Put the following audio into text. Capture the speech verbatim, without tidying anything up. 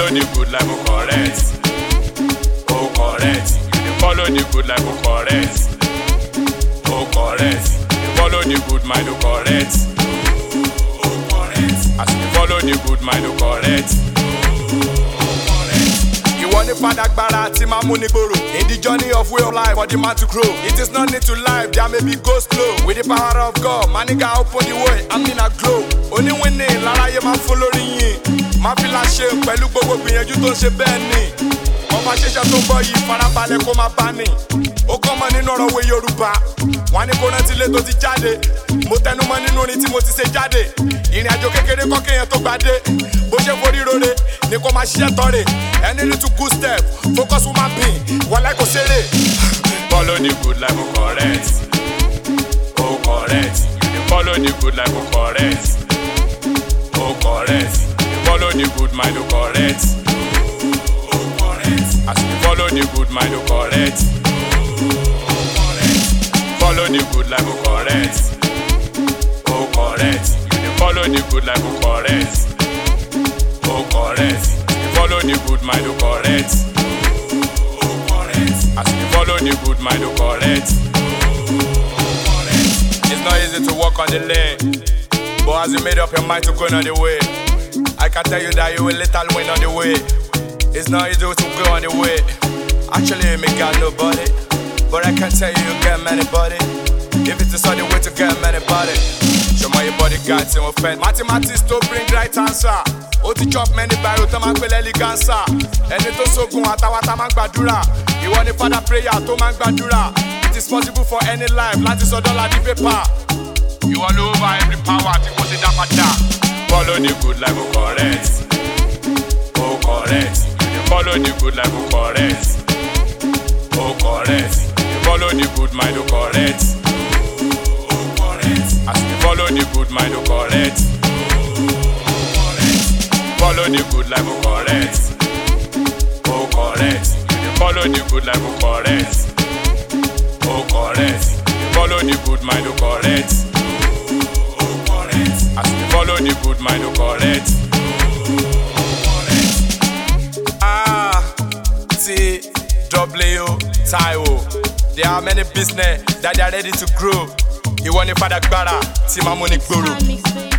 the good life, oh correct. Oh correct. You dey follow the good life, oh correct. Oh correct. You follow the good mind, oh correct. Oh correct. As you follow the good mind, oh correct. Ìwọ ní fàdágbára tí máa mú ní gbòòrò. In the journey of way of life for the man to grow. It is not need to life, there may be go slow. With the power of God, my nigga open the way, I'm in a glow. Oníwìnì láráyé máa fún lórí yìn. Má fi láṣẹ pẹ̀lú gbogbo gbìyànjú tó ń ṣe bẹ́ẹ̀ ni. Ọba ṣẹṣẹ tó ń bọ̀ yìí farabalẹ̀ kó máa bá ní. Ó kọ́ mọ nínú ọ̀rọ̀ òwe Yorùbá. Wọ́n á ní kó rántí ilé tó ti jáde. Mo tẹnu mọ́ nínú orin tí mo ti ṣe jáde. Ìrìn àjò kékeré kọ́ kéèyàn tó gbadé. Bó ṣe forí rore ni kó máa ṣiṣẹ́ tọ́re. Any little good step, focus woman being. Wọ́n láì kó ṣeré. Follow the good life, oh correct. Oh correct. You dey follow the good life, oh correct. Oh correct. You follow the good mind, oh correct. Oh correct. As you follow the good mind, oh correct. Oh correct. Follow the good life, oh correct. Oh correct. You dey follow the good life, oh correct. Oh correct. You follow the good mind, oh correct. Oh correct. As you follow the good mind, oh correct. Oh correct. It's not easy to walk on the lane, but as you made up your mind to go on the way, I can tell you that you will little win on the way. It's not easy to go on the way. Actually, you may got nobody, but I can tell you you get many body. If it is on the way to get many body, show my body got to offend. Mathematics to bring right answer. Ó ti chop many barrel tó máa ń pè lẹ́lígánsà. Ẹni tó sógun àtàwátà máa ń gbàdúrà. Ìwọ ni father prayer tó máa ń gbàdúrà. It is possible for any life láti sọ dọ́là di paper. Ìwọ ló over every power tí kò ti dá padà. Follow the good life, oh correct. Oh correct. You dey follow the good life, oh correct. Oh correct. You follow the good mind, oh correct. Oh correct. As you follow the good mind, oh correct. Follow the good life, oh correct. Oh correct. You dey follow the good life, oh correct. Oh correct. You follow the good mind, oh correct. Oh correct. As you follow the good mind, oh correct. Oh correct. Ah, T W Taiwo. There are many business that they are ready to grow. Ìwọ ní fàdágbára tí máa mú ní gbòòrò.